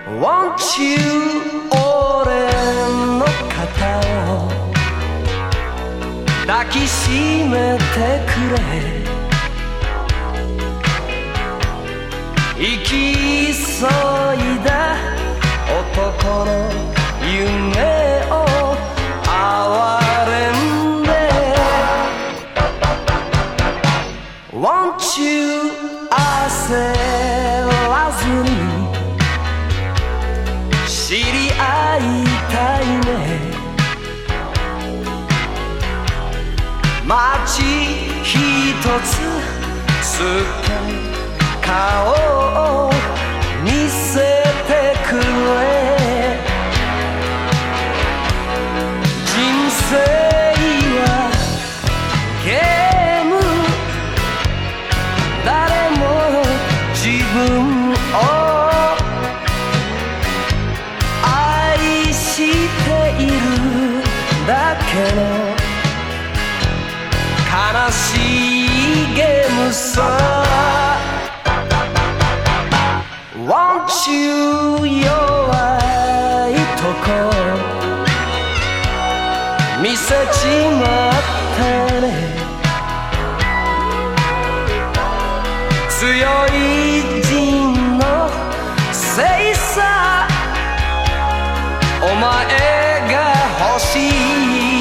Want you 俺の肩を抱きしめてくれ行き急いだ男の夢を哀れんで Want you 焦らずに知り合いたいね街一つすっかり顔を見せてくれ人生はゲーム誰も自分を愛しているだけの悲しいゲームさ Want you 弱いとこ見せちまってね強い人のせいさお前が欲しい